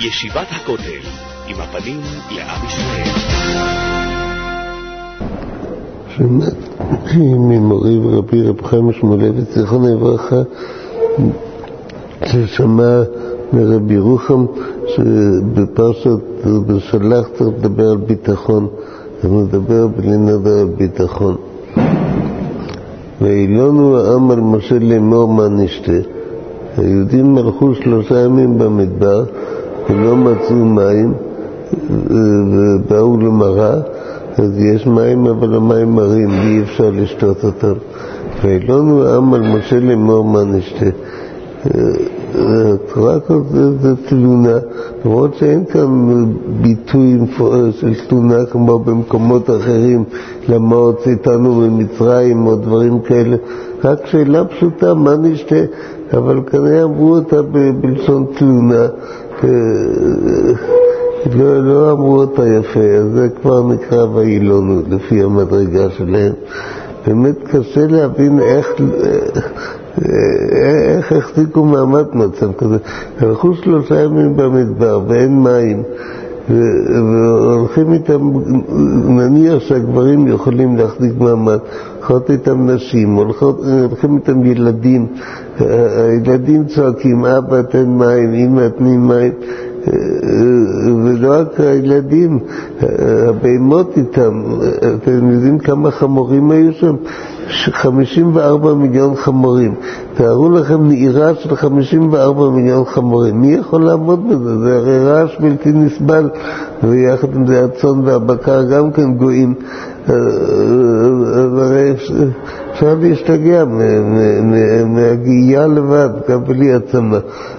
ישיבת הכותל, עם הפנים לעם ישראל. שמעתי ממורי ורבי רב חיים שמואלביץ זיכרונו לברכה, ששמע מרבי רוחם שבפרשת בשלח צריך לדבר על ביטחון, אז מדבר בלי נדר על ביטחון. ואילונו העם על משה לאמור מה נשתה. היהודים הלכו 3 ימים במדבר ולא מצאו מים ובאו למראה, אז יש מים אבל המים מרים ואי אפשר לשתות אותם. ואילונו העם על משה לאמור מה נשתה. רק זה תלונה, למרות שאין כאן ביטוי של תלונה כמו במקומות אחרים, למה הוצאתנו ממצרים או דברים כאלה, רק שאלה פשוטה, מה נשתה? אבל כנראה אמרו אותה בלשון תלונה, לא אמרו אותה יפה, אז זה כבר נקרא ואילונו לפי המדרגה שלהם. באמת קשה להבין איך החזיקו מעמד מצב כזה. הלכו 3 ימים במדבר ואין מים, והולכים איתם, נניח שהגברים יכולים להחזיק מעמד, הולכות איתם נשים, הולכים איתם ילדים, הילדים צועקים, אבא תן מים, אמא תני מים, ולא רק הילדים, הבהמות איתם. אתם יודעים כמה חמורים היו שם? 54 מיליון חמורים. תארו לכם נעירה של 54 מיליון חמורים. מי יכול לעמוד בזה? זה הרי רעש בלתי נסבל, ויחד עם זה הצאן והבקר גם כן גויים. הרי אפשר להשתגע מהגייה לבד, גם בלי עצמה.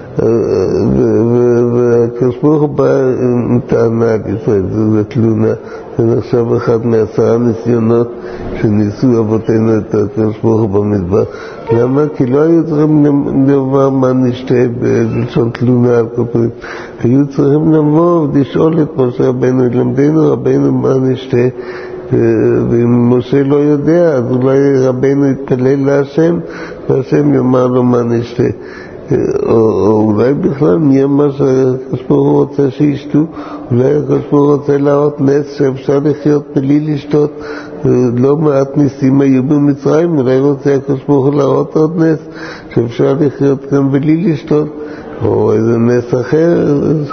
והקדוש ברוך הוא בא עם טענה על ישראל, זו תלונה. זה נחשב אחד מ10 ניסיונות שניסו אבותינו את הקדוש ברוך הוא במדבר. למה? כי לא היו צריכים לומר מה נשתה בלשון תלונה על כל פנים. היו צריכים לבוא ולשאול את משה רבנו, למדנו רבנו מה נשתה, ואם משה לא יודע אז אולי רבנו יתפלל להשם והשם יאמר לו מה נשתה. או אולי בכלל מי אמר שהקדוש ברוך הוא רוצה שישתו, אולי הקדוש ברוך הוא רוצה להראות נס שאפשר לחיות בלי לשתות. לא מעט ניסים היו במצרים, אולי רוצה הקדוש ברוך הוא להראות עוד נס שאפשר לחיות כאן בלי לשתות, או איזה נס אחר.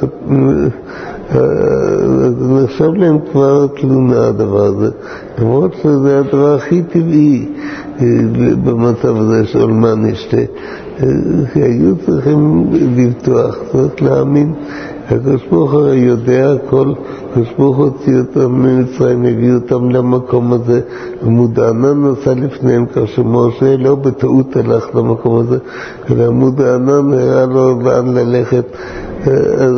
זה נחשב להם כבר תלונה הדבר הזה, למרות שזה הדבר הכי טבעי במצב הזה של מה נשתה. היו צריכים לבטוח, צריך להאמין. הקדוש ברוך הוא יודע הכל, הקדוש ברוך הוא הוציא אותם ממצרים, הביא אותם למקום הזה, עמוד הענן נסע לפניהם, כך שמשה לא בטעות הלך למקום הזה, אלא עמוד הענן הראה לו לאן ללכת. אז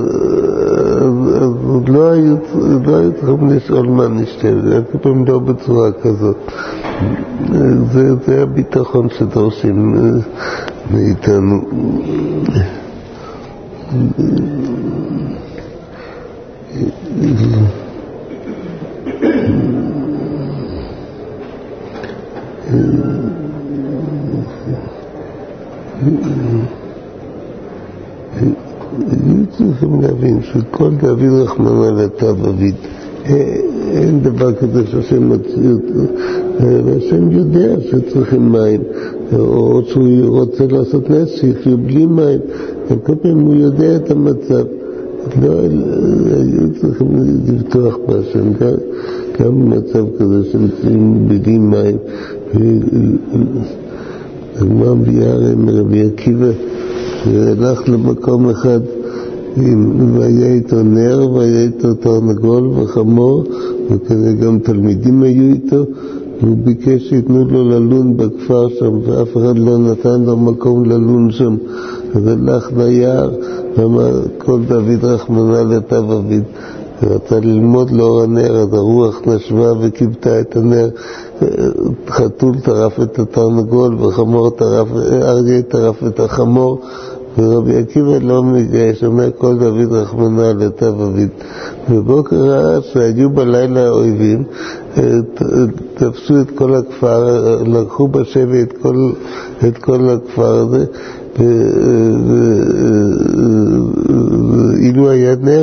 לא היו צריכים לשאול מה נשתה, זה כפעמים לא בצורה כזאת. זה הביטחון שדורשים מאיתנו. צריכים להבין שכל דוד רחמנא ליטב אביד, אין דבר כזה שהשם מציא אותו, והשם יודע שצריכים מים, או שהוא רוצה לעשות נס שיחיו בלי מים, וכל פעם הוא יודע את המצב. לא היו צריכים לבטוח בהשם, גם במצב כזה שמצאים בלי מים. הגמרא מביאה הרי מרבי עקיבא שהלך למקום אחד והיה איתו נר והיה איתו תרנגול וחמור, וכנראה גם תלמידים היו איתו, והוא ביקש שיתנו לו ללון בכפר שם, ואף אחד לא נתן לו מקום ללון שם. אז הלך ליער ואמר כל דוד רחמנא ליטב אביד, ורצה ללמוד לאור הנר, אז הרוח נשבה וכיבתה את הנר. חתול טרף את התרנגול וחמור טרף, אריה טרף את החמור, ורבי עקיבא לא מתגייש, אומר כל דוד רחמנא ליטב אביד. ובוקר ראה שהיו בלילה האויבים, תפסו את כל הכפר, לקחו בשבי את כל הכפר הזה, ואילו היה נר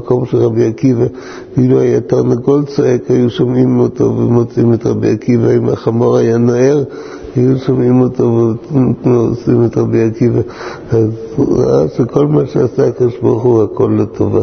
במקום של רבי עקיבא, ואילו היה תרנגול צועק, היו שומעים אותו ומוצאים את רבי עקיבא. אם החמור היה נוער, היו שומעים אותו ועושים את רבי עקיבא. אז ראה שכל מה שעשה הקדוש ברוך הוא הכל לטובה.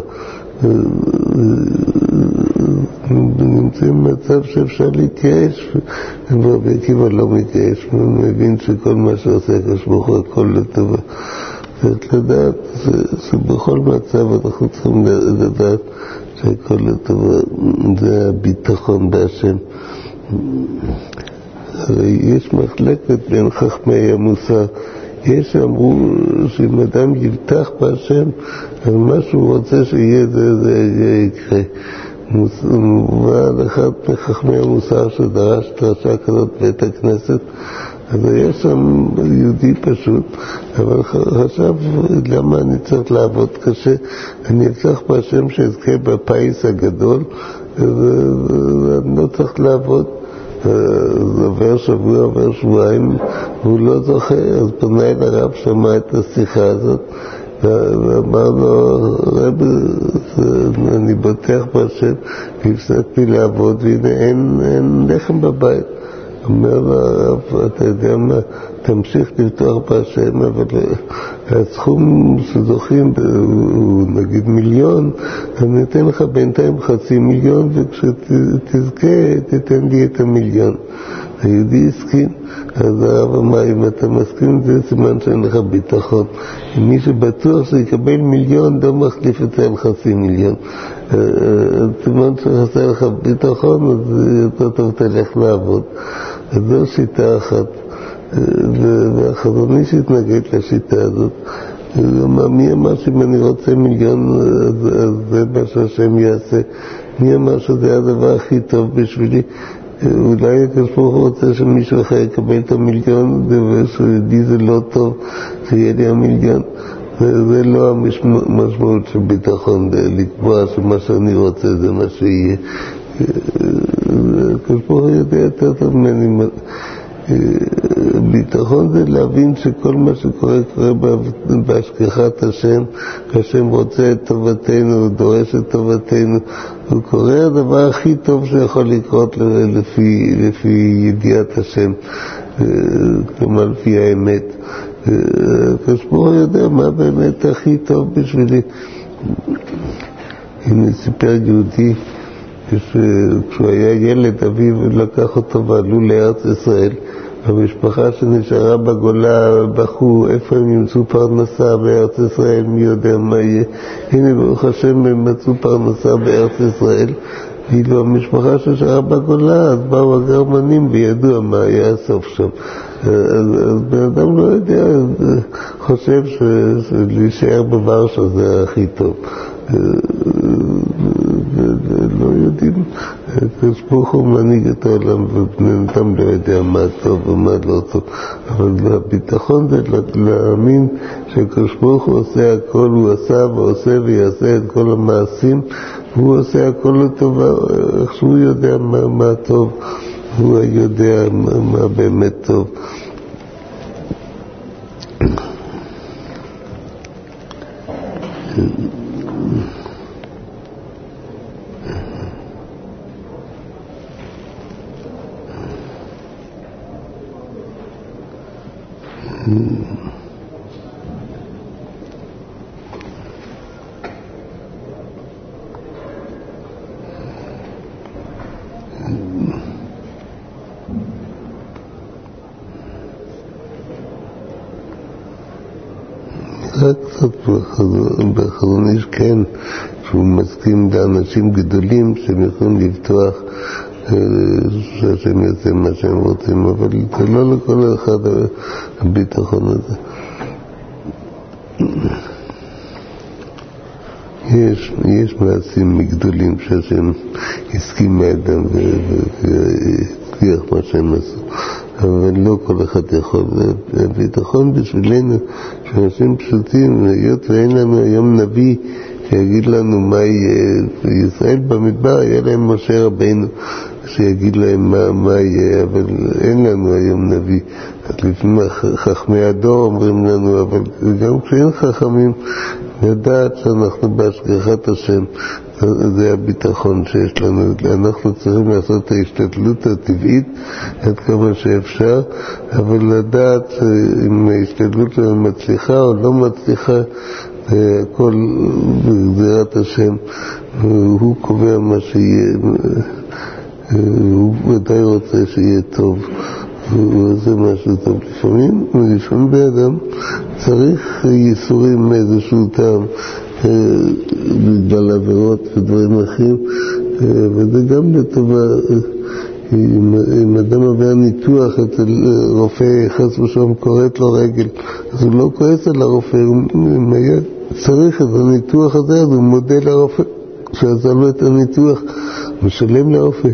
נמצאים במצב שאפשר להתייאש, ורבי עקיבא לא מתייאש, הוא מבין שכל מה שעושה הקדוש ברוך הוא הכל לטובה. צריך לדעת שבכל מצב אנחנו צריכים לדעת שהכל לטובה. זה הביטחון בהשם. הרי יש מחלקת בין חכמי המוסר. יש שאמרו שאם אדם יבטח בהשם, מה שהוא רוצה שיהיה זה יקרה. ועל אחד מחכמי המוסר שדרש דרשה כזאת בית הכנסת, אז היה שם יהודי פשוט, אבל חשב, למה אני צריך לעבוד קשה? אני אבטח בהשם שאזכה בפיס הגדול, ואני לא צריך לעבוד. עובר שבוע, עובר שבועיים, והוא לא זוכה. אז פנה אל הרב, שמע את השיחה הזאת, ואמר לו, רב, אני בוטח בהשם, והפסקתי לעבוד, והנה אין לחם בבית. אומר לו, אתה יודע מה, תמשיך לבטוח בהשם, אבל הסכום שזוכים הוא נגיד 1,000,000, אני אתן לך בינתיים 500,000, וכשתזכה תתן לי את 1,000,000. היהודי הסכים. אז הרב אמר, אם אתה מסכים, זה סימן שאין לך ביטחון. מי שבטוח שיקבל 1,000,000 לא מחליף את זה על 500,000. סימן שחסר לך ביטחון, אז יותר טוב תלך לעבוד. אז זו שיטה אחת. והחזון איש התנגד לשיטה הזאת. מי אמר שאם אני רוצה 1,000,000, אז זה מה שהשם יעשה? מי אמר שזה הדבר הכי טוב בשבילי? אולי הקדוש ברוך הוא רוצה שמישהו אחר יקבל את 1,000,000, ושלי זה לא טוב שיהיה לי 1,000,000. זה לא המשמעות של ביטחון, לקבוע שמה שאני רוצה זה מה שיהיה. הקדוש ברוך הוא יודע יותר טוב ממני. ביטחון זה להבין שכל מה שקורה קורה בהשגחת השם, השם רוצה את טובתנו, הוא דורש את טובתנו, הוא קורא הדבר הכי טוב שיכול לקרות לפי ידיעת השם, כלומר לפי האמת. כשבור יודע מה באמת הכי טוב בשבילי. הנה סיפר יהודי כשהוא היה ילד, אביו לקח אותו ועלו לארץ ישראל. המשפחה שנשארה בגולה בחו איפה הם ימצאו פרנסה בארץ ישראל, מי יודע מה יהיה. הנה ברוך השם הם מצאו פרנסה בארץ ישראל, ואילו המשפחה שנשארה בגולה, אז באו הגרמנים וידעו מה היה הסוף שם. אז בן אדם לא יודע, חושב שלהישאר בוורשה זה הכי טוב. לא יודעים, הקדוש ברוך הוא מנהיג את העולם, ובן אדם לא יודע מה טוב ומה לא טוב. אבל הביטחון זה להאמין שהקדוש ברוך הוא עושה הכל, הוא עשה ועושה ויעשה את כל המעשים, והוא עושה הכל לטובה. איך שהוא יודע מה טוב, הוא יודע מה באמת טוב. רק קצת בחזון איש כן, שהוא מסכים לאנשים גדולים שהם יכולים לבטוח שהשם יעשה מה שהם רוצים, אבל זה לא לכל אחד הביטחון הזה. יש מעשים מגדולים שהשם הסכים מאדם והצליח מה שהם עשו, אבל לא כל אחד יכול. הביטחון בשבילנו שאנשים פשוטים, היות ואין לנו היום נביא שיגיד לנו מה יהיה. ישראל במדבר היה להם משה רבינו שיגיד להם מה יהיה, אבל אין לנו היום נביא. לפעמים חכמי הדור אומרים לנו, אבל גם כשאין חכמים, לדעת שאנחנו בהשגחת השם, זה הביטחון שיש לנו. אנחנו צריכים לעשות את ההשתדלות הטבעית עד כמה שאפשר, אבל לדעת אם ההשתדלות מצליחה או לא מצליחה, הכל בגזירת השם, הוא קובע מה שיהיה, הוא ודאי רוצה שיהיה טוב, וזה משהו טוב. לפעמים באדם צריך ייסורים מאיזשהו טעם, בגלל עבירות ודברים אחרים, וזה גם לטובה. אם אדם עבר ניתוח אצל רופא, חס ושלום קוראת לו רגל, אז הוא לא כועס על הרופא, אם היה צריך את הניתוח הזה, אז הוא מודה לרופא שעשה לו את הניתוח, משלם לרופא.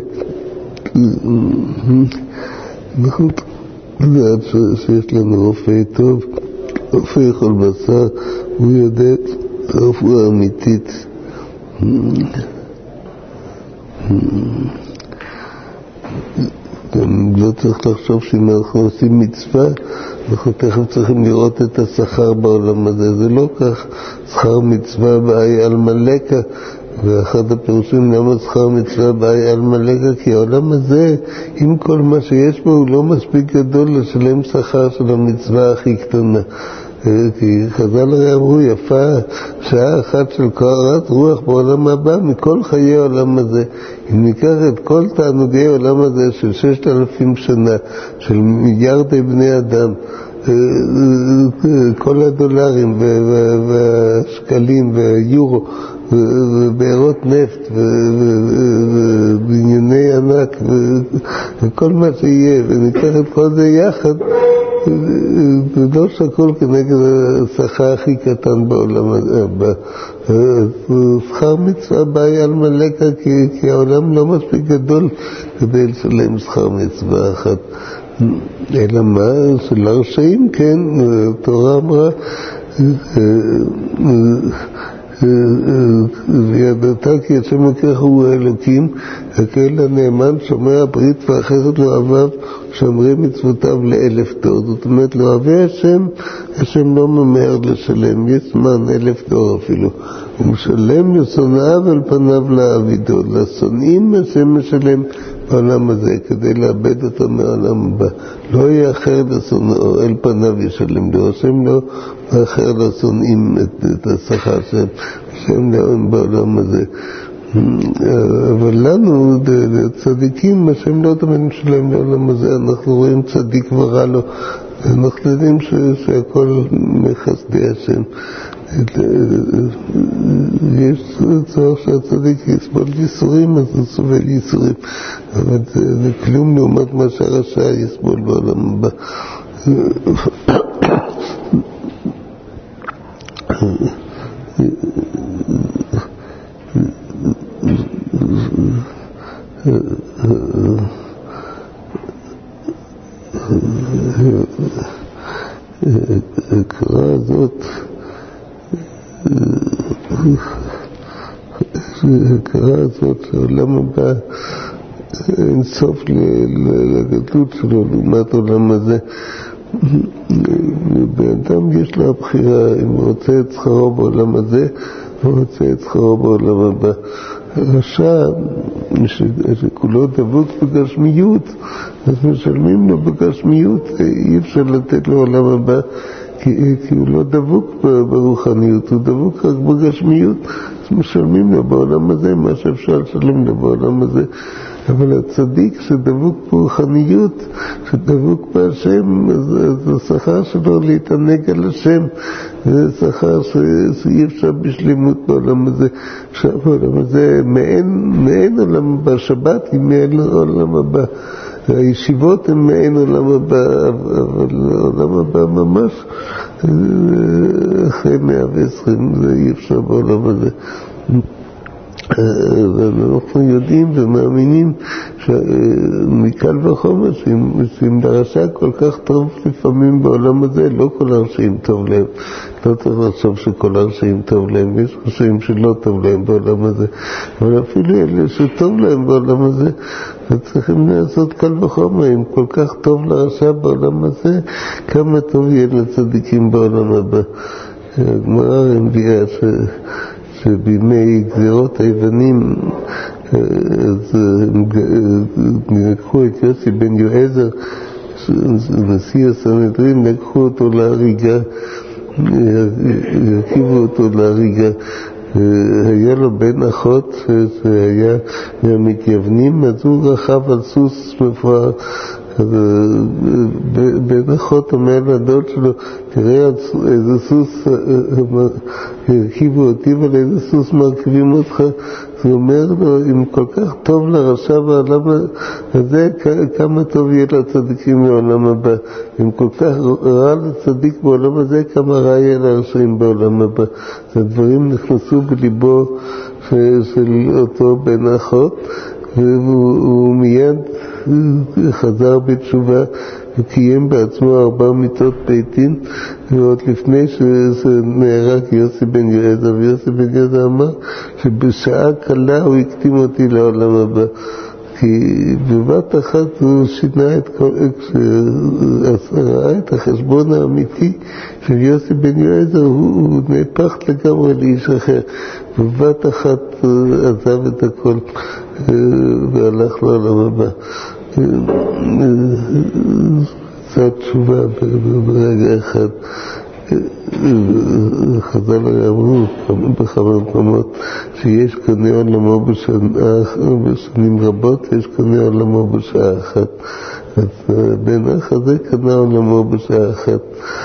אנחנו יודעת שיש לנו רופא טוב, רופא יכול בשר, הוא יודע רפואה אמיתית. לא צריך לחשוב שאם אנחנו עושים מצווה, אנחנו תכף צריכים לראות את השכר בעולם הזה. זה לא כך. שכר מצווה באי על מלכה, ואחד הפירושים למה שכר מצווה באי על מלכה, כי העולם הזה, עם כל מה שיש בו, הוא לא מספיק גדול לשלם שכר של המצווה הכי קטנה. כי חז"ל הרי אמרו, יפה שעה אחת של קורת רוח בעולם הבא מכל חיי העולם הזה. אם ניקח את כל תענוגי העולם הזה של 6,000 שנה, של מיליארדי בני אדם, כל הדולרים והשקלים והיורו ובארות נפט ובנייני ענק וכל מה שיהיה, וניקח את כל זה יחד, זה לא שקול כנגד השכר הכי קטן בעולם הבא. שכר מצווה באי על מלכה, כי העולם לא מספיק גדול כדי לשלם שכר מצווה אחת. אלא מה? של הרשעים, כן, התורה אמרה, וידעת כי השם אלוקיך הוא האלוקים, הקהל הנאמן שומע הברית והחסד לאוהביו שומרים מצוותיו ל1000 דור. זאת אומרת, לאוהבי השם, השם לא ממהר לשלם, יש זמן 1000 דור אפילו. הוא משלם לשונאיו על פניו לעבידו, לשונאים השם משלם בעולם הזה כדי לאבד אותו מהעולם הבא. לא יהיה אחר לשונאו, אל פניו ישלם לו. השם לא אחר לשונאים את השכר שהם, השם להם בעולם הזה. אבל לנו, צדיקים, השם לא תמיד משלם לעולם הזה. אנחנו רואים צדיק ורע לו, אנחנו יודעים שהכל מחסדי השם. יש צורך שהצדיק יסבול ייסורים, אז הוא סובל ייסורים, אבל זה כלום לעומת מה שהרשע יסבול בעולם הבא. הקרא הזאת, הקראה הזאת שהעולם הבא אין סוף לגדלות שלו לעומת העולם הזה. באדם יש לו הבחירה אם הוא רוצה את שכרו בעולם הזה או רוצה את שכרו בעולם הבא. הרשע שכולו דבוק בגשמיות, אז משלמים לו בגשמיות, אי אפשר לתת לו עולם הבא כי הוא לא דבוק ברוחניות, הוא דבוק רק בגשמיות, אז משלמים לו בעולם הזה מה שאפשר לשלם לו בעולם הזה. אבל הצדיק שדבוק ברוחניות, שדבוק בהשם, אז השכר שלו להתענג על השם, זה שכר שאי אפשר בשלימות בעולם הזה. בעולם הזה מעין עולם הבא, שבת היא מעין עולם הבא, הישיבות הן מעין עולם הבא, אבל עולם הבא ממש אחרי 120, זה אי אפשר בעולם הזה. ואנחנו יודעים ומאמינים שמקל וחומר שאם לרשע כל כך טוב לפעמים בעולם הזה, לא כל הרשעים טוב להם, לא צריך לחשוב שכל הרשעים טוב להם, יש רשעים שלא טוב להם בעולם הזה, אבל אפילו אלה שטוב להם בעולם הזה צריכים לעשות קל וחומר. אם כל כך טוב לרשע בעולם הזה, כמה טוב יהיה לצדיקים בעולם הבא. הגמרא מביאה שבימי גזירות היוונים אז הם לקחו את יוסי בן יועזר, נשיא הסנהדרין, לקחו אותו להריגה, הרכיבו אותו להריגה. היה לו בן אחות שהיה מהמתייוונים, אז הוא רכב על סוס מפואר. אז בן אחות אומר לדוד שלו, תראה איזה סוס הרכיבו אותי ועל איזה סוס מרכיבים אותך. אז הוא אומר לו, אם כל כך טוב לרשע בעולם הזה, כמה טוב יהיה לצדיקים בעולם הבא. אם כל כך רע לצדיק בעולם הזה, כמה רע יהיה לרשעים בעולם הבא. אז הדברים נכנסו בליבו של אותו בן אחות, והוא מיד חזר בתשובה וקיים בעצמו 4 מיתות בית דין, ועוד לפני שנהרג יוסי בן יועזר. ויוסי בן יועזר אמר שבשעה קלה הוא הקדים אותי לעולם הבא, כי בבת אחת הוא שינה את כל, ראה את החשבון האמיתי של יוסי בן יועזר, הוא נהפך לגמרי לאיש אחר. בבת אחת עזב את הכל והלך לעולם הבא. עשה תשובה ברגע אחד. חז"ל אמרו בכמה מקומות שיש קונה עולמו בשנים רבות, יש קונה עולמו בשעה אחת. אז בן אח הזה קנה עולמו בשעה אחת.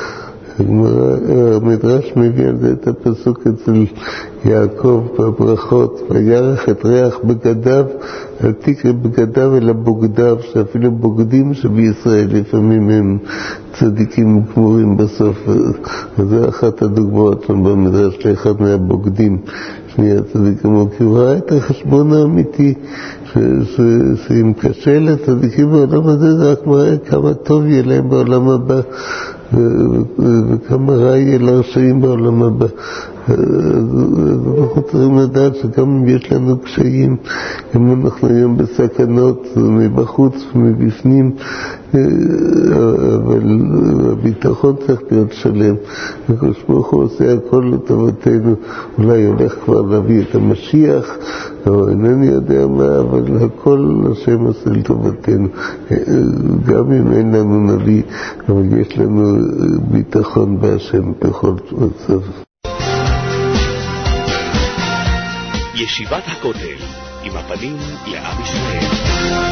המדרש מביא על זה את הפסוק אצל יעקב בברכות, וירח את ריח בגדיו, אל תקרא בגדיו אלא בוגדיו, שאפילו בוגדים שבישראל לפעמים הם צדיקים גמורים בסוף. זו אחת הדוגמאות שם במדרש לאחד מהבוגדים שנייה צדיק גמור, כי הוא ראה את החשבון האמיתי שאם קשה לצדיקים בעולם הזה, זה רק מראה כמה טוב יהיה להם בעולם הבא וכמה רע יהיה לרשעים בעולם הבא. אנחנו צריכים לדעת שגם אם יש לנו קשיים, אם אנחנו היום בסכנות מבחוץ ומבפנים, אבל הביטחון צריך להיות שלם. הקדוש ברוך הוא עושה הכל לטובתנו. אולי הולך כבר להביא את המשיח, או אינני יודע מה, אבל הכל השם עושה לטובתנו. גם אם אין לנו נביא, אבל יש לנו ביטחון בהשם בכל מצב. ישיבת הכותל, עם הפנים לעם ישראל.